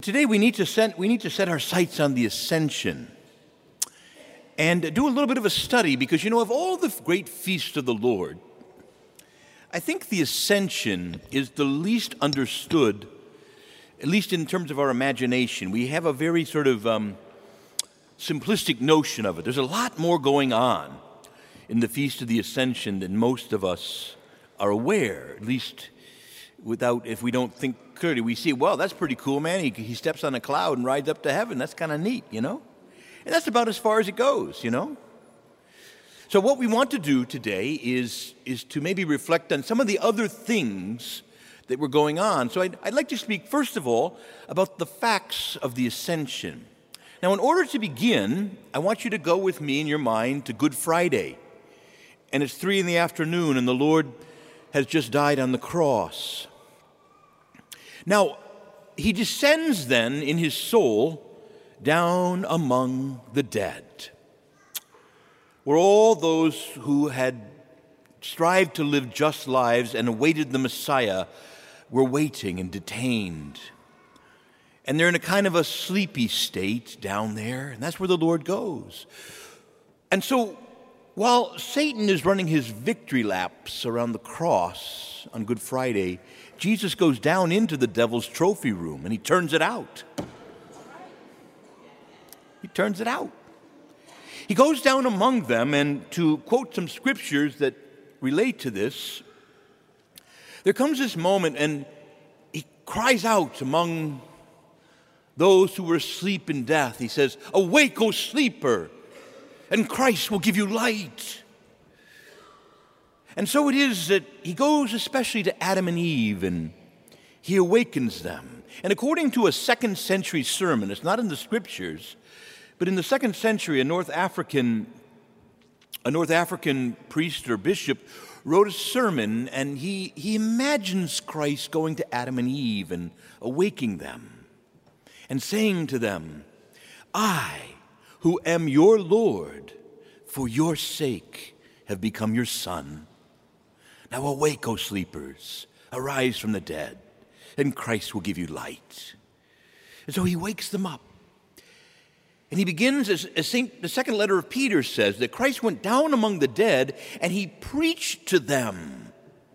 Today we need to set our sights on the ascension and do a little bit of a study because, of all the great feasts of the Lord, I think the ascension is the least understood, at least in terms of our imagination. We have a very sort of simplistic notion of it. There's a lot more going on in the Feast of the Ascension than most of us are aware, at least if we don't think clearly. We see, well, that's pretty cool, man. He steps on a cloud and rides up to heaven. That's kind of neat, And that's about as far as it goes, So what we want to do today is to maybe reflect on some of the other things that were going on. So I'd like to speak, first of all, about the facts of the ascension. Now, in order to begin, I want you to go with me in your mind to Good Friday. And it's 3 p.m, and the Lord has just died on the cross. Now, he descends then in his soul down among the dead, where all those who had strived to live just lives and awaited the Messiah were waiting and detained. And they're in a kind of a sleepy state down there, and that's where the Lord goes. And so, while Satan is running his victory laps around the cross on Good Friday, Jesus goes down into the devil's trophy room and he turns it out. He turns it out. He goes down among them, and to quote some scriptures that relate to this, there comes this moment and he cries out among those who were asleep in death. He says, "Awake, O sleeper, and Christ will give you light." And so it is that he goes especially to Adam and Eve, and he awakens them. And according to a 2nd century sermon, it's not in the scriptures, but in the 2nd century, a North African priest or bishop wrote a sermon, and he imagines Christ going to Adam and Eve and awaking them and saying to them, "I, who am your Lord, for your sake have become your son. Now awake, O sleepers, arise from the dead, and Christ will give you light." And so he wakes them up. And he begins, as the second letter of Peter says, that Christ went down among the dead and he preached to them.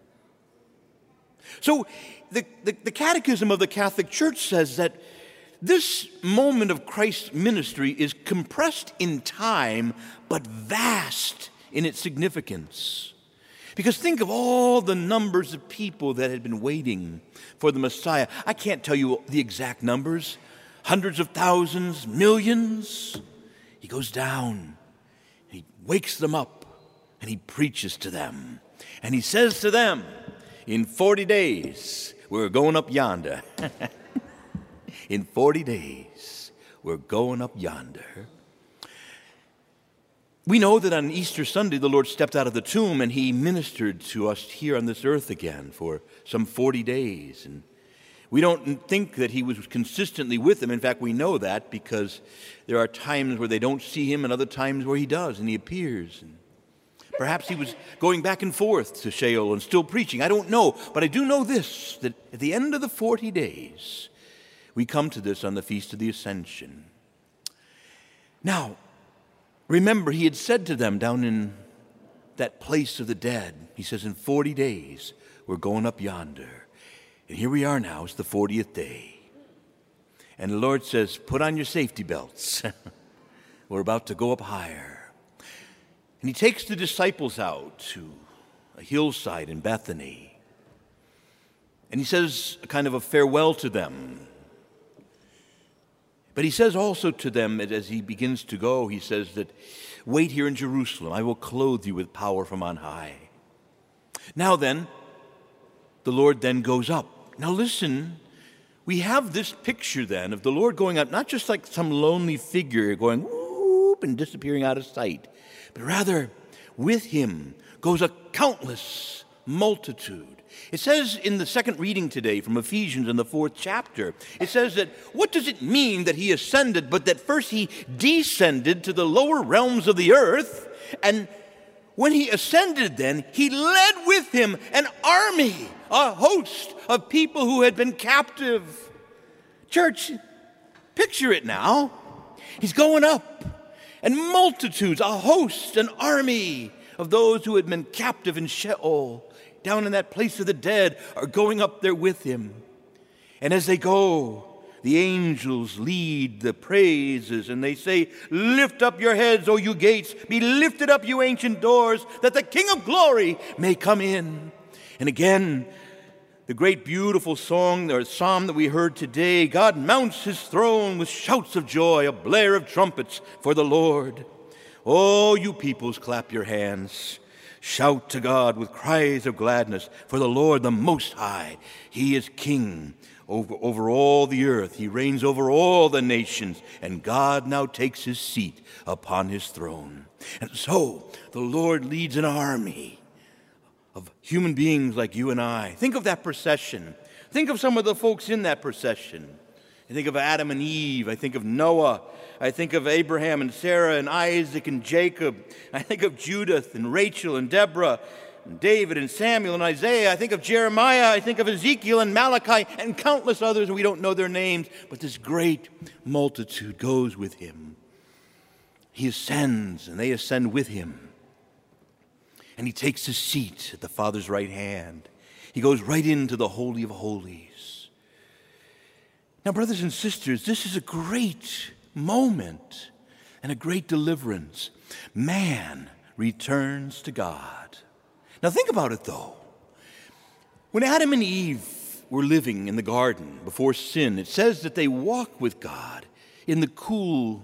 So the Catechism of the Catholic Church says that this moment of Christ's ministry is compressed in time, but vast in its significance. Because think of all the numbers of people that had been waiting for the Messiah. I can't tell you the exact numbers. Hundreds of thousands, millions. He goes down, he wakes them up, and he preaches to them. And he says to them, "In 40 days, we're going up yonder." In 40 days, we're going up yonder. We know that on Easter Sunday, the Lord stepped out of the tomb and he ministered to us here on this earth again for some 40 days. And we don't think that he was consistently with them. In fact, we know that because there are times where they don't see him and other times where he does and he appears. And perhaps he was going back and forth to Sheol and still preaching. I don't know. But I do know this, that at the end of the 40 days, we come to this on the Feast of the Ascension. Now, remember, he had said to them down in that place of the dead, he says, "In 40 days, we're going up yonder." And here we are now, it's the 40th day. And the Lord says, "Put on your safety belts. We're about to go up higher." And he takes the disciples out to a hillside in Bethany. And he says a kind of a farewell to them. But he says also to them, as he begins to go, he says that, "Wait here in Jerusalem. I will clothe you with power from on high." Now then, the Lord then goes up. Now listen, we have this picture then of the Lord going up, not just like some lonely figure going whoop and disappearing out of sight, but rather with him goes a countless multitude. It says in the second reading today from Ephesians in the 4th chapter, it says that what does it mean that he ascended, but that first he descended to the lower realms of the earth, and when he ascended then, he led with him an army, a host of people who had been captive. Church, Picture it now. He's going up, and multitudes, a host, an army of those who had been captive in Sheol, down in that place of the dead, are going up there with him. And as they go, the angels lead the praises, and they say, "Lift up your heads, O you gates, be lifted up, you ancient doors, that the King of glory may come in." And again, the great beautiful song or psalm that we heard today, God mounts his throne with shouts of joy, a blare of trumpets for the Lord. Oh, you peoples, clap your hands. Shout to God with cries of gladness, for the Lord, the Most High, he is King over all the earth. He reigns over all the nations, and God now takes his seat upon his throne. And so the Lord leads an army of human beings like you and I. Think of that procession. Think of some of the folks in that procession. I think of Adam and Eve. I think of Noah. I think of Abraham and Sarah and Isaac and Jacob. I think of Judith and Rachel and Deborah and David and Samuel and Isaiah. I think of Jeremiah. I think of Ezekiel and Malachi and countless others, and we don't know their names. But this great multitude goes with him. He ascends, and they ascend with him. And he takes his seat at the Father's right hand. He goes right into the Holy of Holies. Now, brothers and sisters, this is a great moment and a great deliverance. Man returns to God. Now, think about it, though. When Adam and Eve were living in the garden before sin, it says that they walked with God in the cool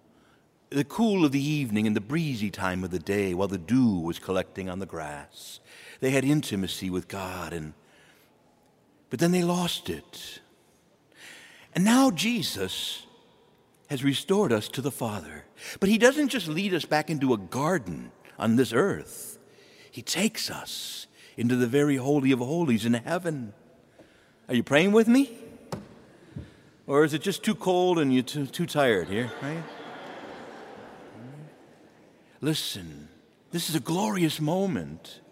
of the evening and the breezy time of the day while the dew was collecting on the grass. They had intimacy with God, but then they lost it. And now Jesus has restored us to the Father. But he doesn't just lead us back into a garden on this earth. He takes us into the very Holy of Holies in heaven. Are you praying with me? Or is it just too cold and you're too tired here, right? Listen, this is a glorious moment.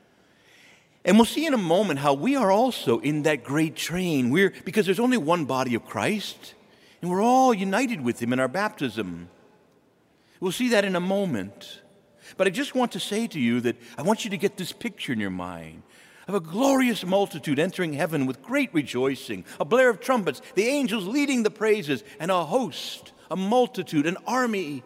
And we'll see in a moment how we are also in that great train. Because there's only one body of Christ, and we're all united with him in our baptism. We'll see that in a moment. But I just want to say to you that I want you to get this picture in your mind of a glorious multitude entering heaven with great rejoicing, a blare of trumpets, the angels leading the praises, and a host, a multitude, an army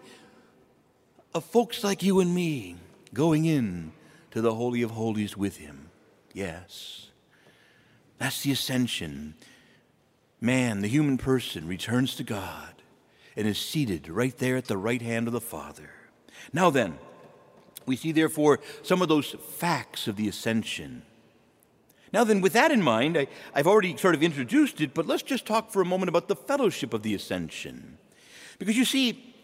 of folks like you and me going in to the Holy of Holies with him. Yes, that's the ascension. Man, the human person, returns to God and is seated right there at the right hand of the Father. Now then, we see therefore some of those facts of the ascension. Now then, with that in mind, I've already sort of introduced it, but let's just talk for a moment about the fellowship of the ascension. Because you see,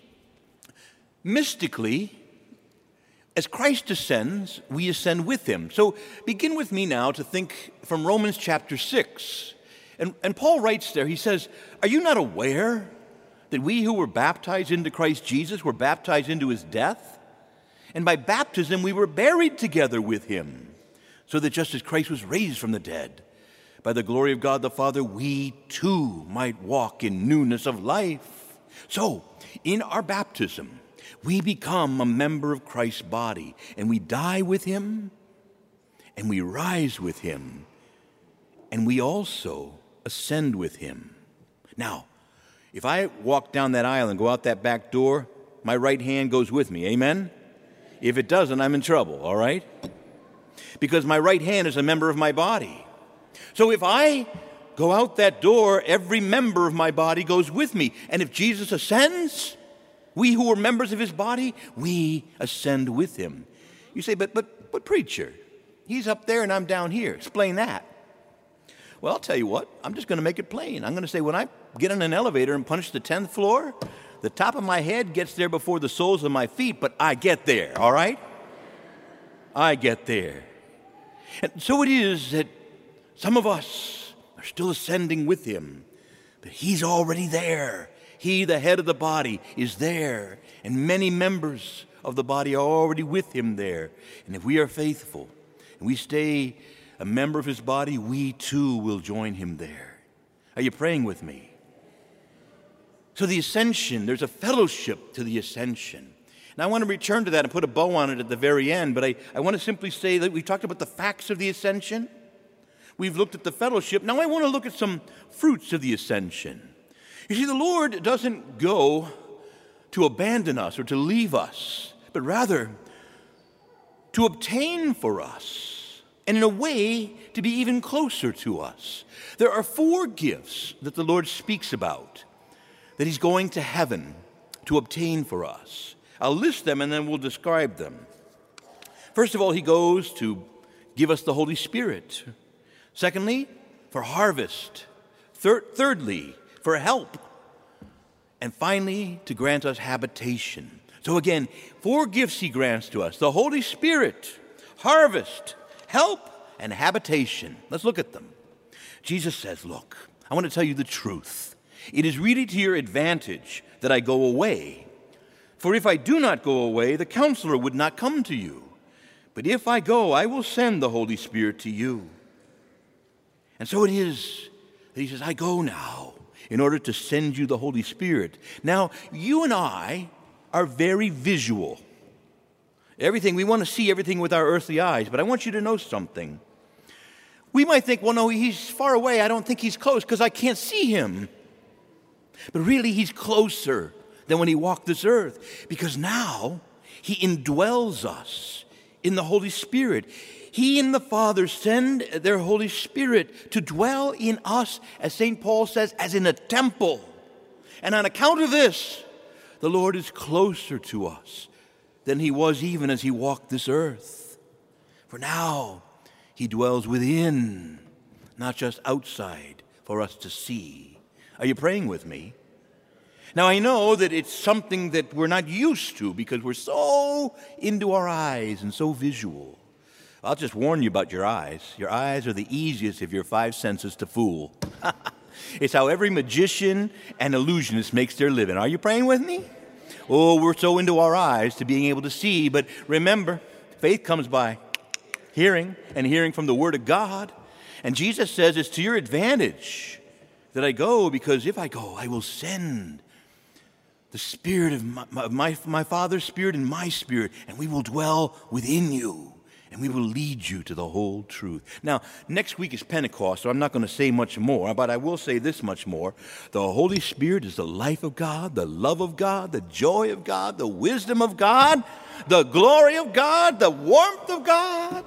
mystically, as Christ ascends, we ascend with him. So begin with me now to think from Romans chapter 6. And Paul writes there, he says, "Are you not aware that we who were baptized into Christ Jesus were baptized into his death? And by baptism we were buried together with him, so that just as Christ was raised from the dead, by the glory of God the Father, we too might walk in newness of life." So, in our baptism, we become a member of Christ's body, and we die with him, and we rise with him, and we also ascend with him. Now, if I walk down that aisle and go out that back door, my right hand goes with me, amen? If it doesn't, I'm in trouble, all right? Because my right hand is a member of my body. So if I go out that door, every member of my body goes with me. And if Jesus ascends, we who are members of his body, we ascend with him. You say, but preacher, he's up there and I'm down here. Explain that. Well, I'll tell you what, I'm just going to make it plain. I'm going to say when I get in an elevator and punch the 10th floor, the top of my head gets there before the soles of my feet, but I get there, all right? I get there. And so it is that some of us are still ascending with him, but he's already there. He, the head of the body, is there, and many members of the body are already with him there. And if we are faithful and we stay a member of his body, we too will join him there. Are you praying with me? So the ascension, there's a fellowship to the ascension. And I want to return to that and put a bow on it at the very end, but I want to simply say that we talked about the facts of the ascension. We've looked at the fellowship. Now I want to look at some fruits of the ascension. You see, the Lord doesn't go to abandon us or to leave us, but rather to obtain for us, and in a way to be even closer to us. There are 4 gifts that the Lord speaks about that he's going to heaven to obtain for us. I'll list them and then we'll describe them. First of all, he goes to give us the Holy Spirit. Secondly, for harvest. Thirdly, for help. And finally, to grant us habitation. So again, 4 gifts he grants to us: the Holy Spirit, harvest, help, and habitation. Let's look at them. Jesus says, look, I want to tell you the truth. It is really to your advantage that I go away. For if I do not go away, the Counselor would not come to you. But if I go, I will send the Holy Spirit to you. And so it is that he says, I go now in order to send you the Holy Spirit. Now, you and I are very visual. We want to see everything with our earthly eyes, but I want you to know something. We might think, well, no, he's far away. I don't think he's close because I can't see him. But really, he's closer than when he walked this earth, because now he indwells us in the Holy Spirit. He and the Father send their Holy Spirit to dwell in us, as St. Paul says, as in a temple. And on account of this, the Lord is closer to us than he was even as he walked this earth. For now, he dwells within, not just outside for us to see. Are you praying with me? Now, I know that it's something that we're not used to because we're so into our eyes and so visual. I'll just warn you about your eyes. Your eyes are the easiest of your 5 senses to fool. It's how every magician and illusionist makes their living. Are you praying with me? Oh, we're so into our eyes to being able to see. But remember, faith comes by hearing, and hearing from the Word of God. And Jesus says it's to your advantage that I go, because if I go, I will send the Spirit of my Father's Spirit and my Spirit, and we will dwell within you, and we will lead you to the whole truth. Now, next week is Pentecost, so I'm not going to say much more, but I will say this much more. The Holy Spirit is the life of God, the love of God, the joy of God, the wisdom of God, the glory of God, the warmth of God.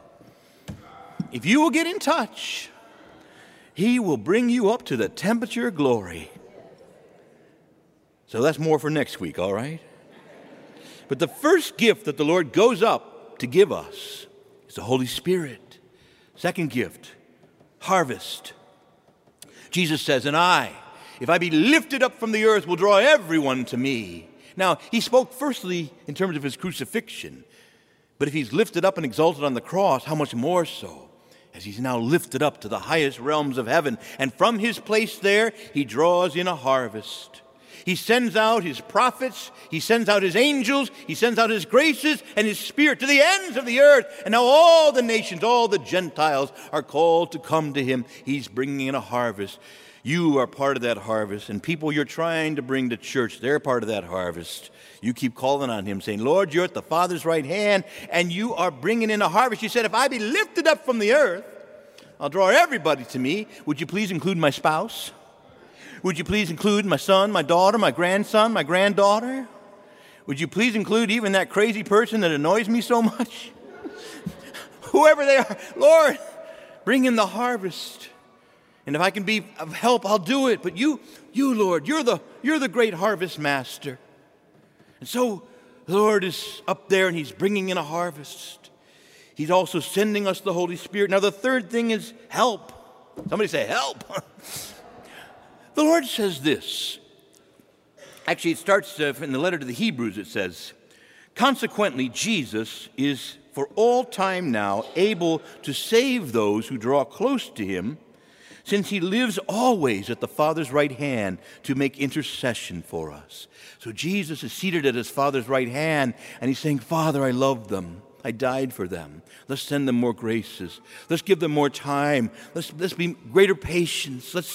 If you will get in touch, he will bring you up to the temperature of glory. So that's more for next week, all right? But the first gift that the Lord goes up to give us is the Holy Spirit. Second gift, harvest. Jesus says, and I, if I be lifted up from the earth, will draw everyone to me. Now, he spoke firstly in terms of his crucifixion. But if he's lifted up and exalted on the cross, how much more so as he's now lifted up to the highest realms of heaven. And from his place there, he draws in a harvest. He sends out his prophets, he sends out his angels, he sends out his graces and his Spirit to the ends of the earth. And now all the nations, all the Gentiles are called to come to him. He's bringing in a harvest. You are part of that harvest. And people you're trying to bring to church, they're part of that harvest. You keep calling on him, saying, Lord, you're at the Father's right hand, and you are bringing in a harvest. You said, if I be lifted up from the earth, I'll draw everybody to me. Would you please include my spouse? Would you please include my son, my daughter, my grandson, my granddaughter? Would you please include even that crazy person that annoys me so much? Whoever they are, Lord, bring in the harvest. And if I can be of help, I'll do it. But you, Lord, you're the great harvest master. And so the Lord is up there and he's bringing in a harvest. He's also sending us the Holy Spirit. Now the third thing is help. Somebody say help. The Lord says this. Actually, it starts in the letter to the Hebrews, it says, consequently, Jesus is for all time now able to save those who draw close to him, since he lives always at the Father's right hand to make intercession for us. So Jesus is seated at his Father's right hand, and he's saying, Father, I love them. I died for them. Let's send them more graces. Let's give them more time. Let's be greater patience. Let's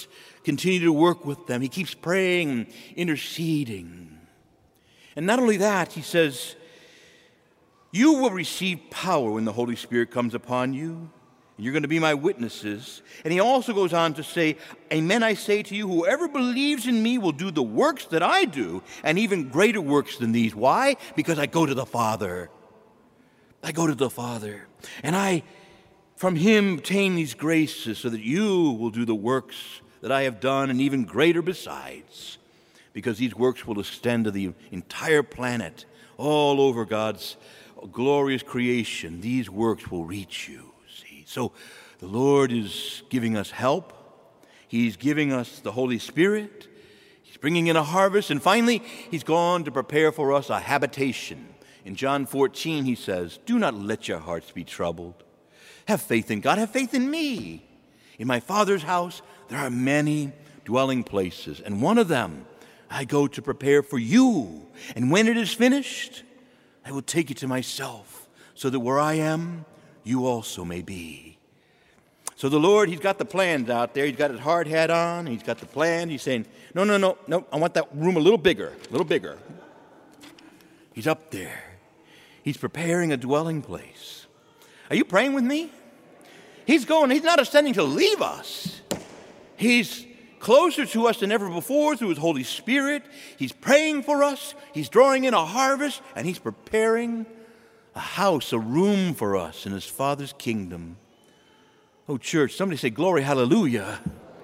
continue to work with them. He keeps praying and interceding. And not only that, he says, you will receive power when the Holy Spirit comes upon you. And you're going to be my witnesses. And he also goes on to say, amen, I say to you, whoever believes in me will do the works that I do, and even greater works than these. Why? Because I go to the Father. I go to the Father. And I, from him, obtain these graces so that you will do the works that I have done, and even greater besides. Because these works will extend to the entire planet, all over God's glorious creation. These works will reach you. So the Lord is giving us help. He's giving us the Holy Spirit. He's bringing in a harvest. And finally, he's gone to prepare for us a habitation. In John 14, he says, do not let your hearts be troubled. Have faith in God. Have faith in me. In my Father's house, there are many dwelling places. And one of them I go to prepare for you. And when it is finished, I will take you to myself, so that where I am, you also may be. So the Lord, he's got the plans out there. He's got his hard hat on. He's got the plan. He's saying, no, I want that room a little bigger, a little bigger. He's up there. He's preparing a dwelling place. Are you praying with me? He's not ascending to leave us. He's closer to us than ever before through his Holy Spirit. He's praying for us. He's drawing in a harvest, and he's preparing a house, a room for us in his Father's kingdom. Oh, church, somebody say, glory, hallelujah.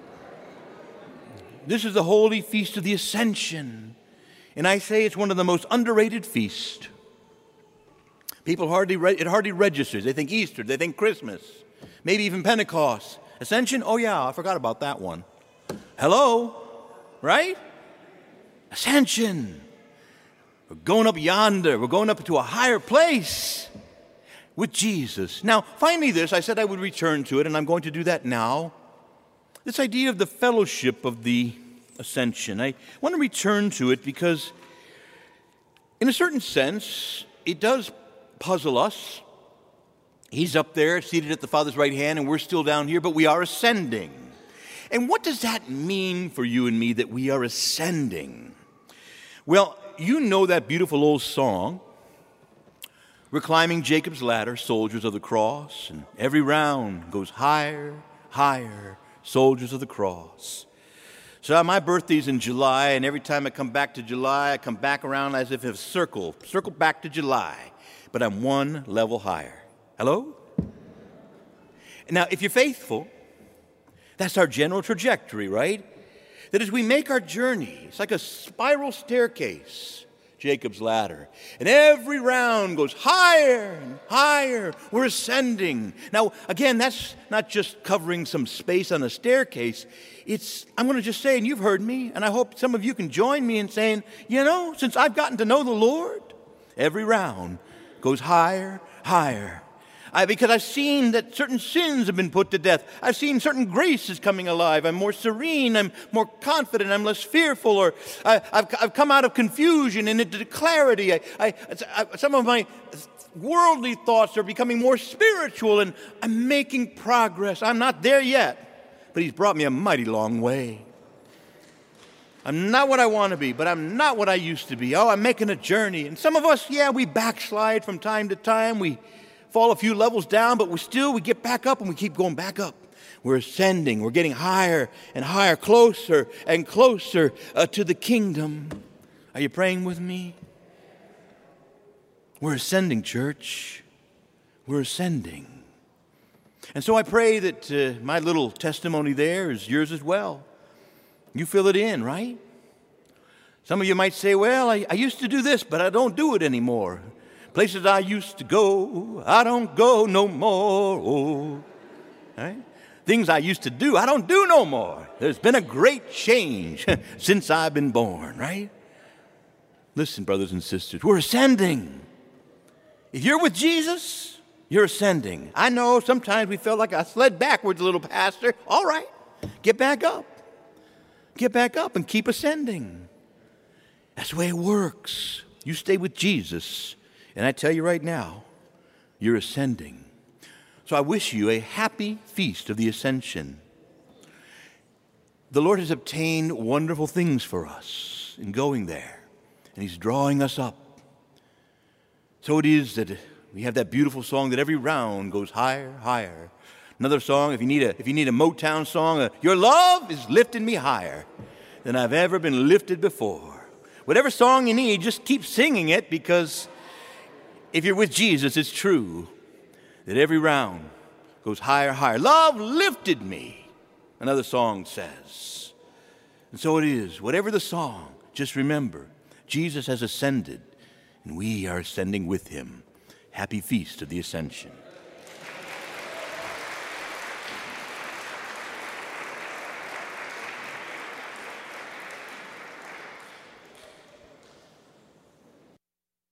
This is the holy feast of the Ascension. And I say it's one of the most underrated feasts. People it hardly registers. They think Easter, they think Christmas, maybe even Pentecost. Ascension, oh yeah, I forgot about that one. Hello, right? Ascension. We're going up yonder. We're going up to a higher place with Jesus. Now, finally this, I said I would return to it, and I'm going to do that now. This idea of the fellowship of the ascension. I want to return to it because, in a certain sense, it does puzzle us. He's up there, seated at the Father's right hand, and we're still down here, but we are ascending. And what does that mean for you and me, that we are ascending? Well, you know that beautiful old song, we're climbing Jacob's ladder, soldiers of the cross, and every round goes higher, higher, soldiers of the cross. So my birthday's in July, and every time I come back to July, I come back around as if it's a circle back to July, but I'm one level higher. Hello? Now, if you're faithful, that's our general trajectory, right? That as we make our journey, it's like a spiral staircase, Jacob's ladder. And every round goes higher and higher. We're ascending. Now, again, that's not just covering some space on a staircase. I'm going to just say, and you've heard me, and I hope some of you can join me in saying, since I've gotten to know the Lord, every round goes higher, higher. Because I've seen that certain sins have been put to death. I've seen certain graces coming alive. I'm more serene. I'm more confident. I'm less fearful. Or I've come out of confusion and into clarity. Some of my worldly thoughts are becoming more spiritual, and I'm making progress. I'm not there yet, but he's brought me a mighty long way. I'm not what I want to be, but I'm not what I used to be. Oh, I'm making a journey. And some of us, we backslide from time to time. We fall a few levels down, but we get back up, and we keep going back up. We're ascending. We're getting higher and higher, closer and closer to the kingdom. Are you praying with me? We're ascending, church. We're ascending. And so I pray that my little testimony there is yours as well. You fill it in, right? Some of you might say, well, I used to do this, but I don't do it anymore. Places I used to go, I don't go no more. Oh. Right? Things I used to do, I don't do no more. There's been a great change since I've been born, right? Listen, brothers and sisters, we're ascending. If you're with Jesus, you're ascending. I know sometimes we felt like I slid backwards a little, Pastor. All right, get back up. Get back up and keep ascending. That's the way it works. You stay with Jesus, and I tell you right now, you're ascending. So I wish you a happy feast of the Ascension. the Lord has obtained wonderful things for us in going there, and He's drawing us up. So it is that we have that beautiful song that every round goes higher, higher. Another song, if you need a Motown song, your love is lifting me higher than I've ever been lifted before. Whatever song you need, just keep singing it, because if you're with Jesus, it's true that every round goes higher, higher. Love lifted me, another song says. And so it is. Whatever the song, just remember, Jesus has ascended, and we are ascending with Him. Happy Feast of the Ascension.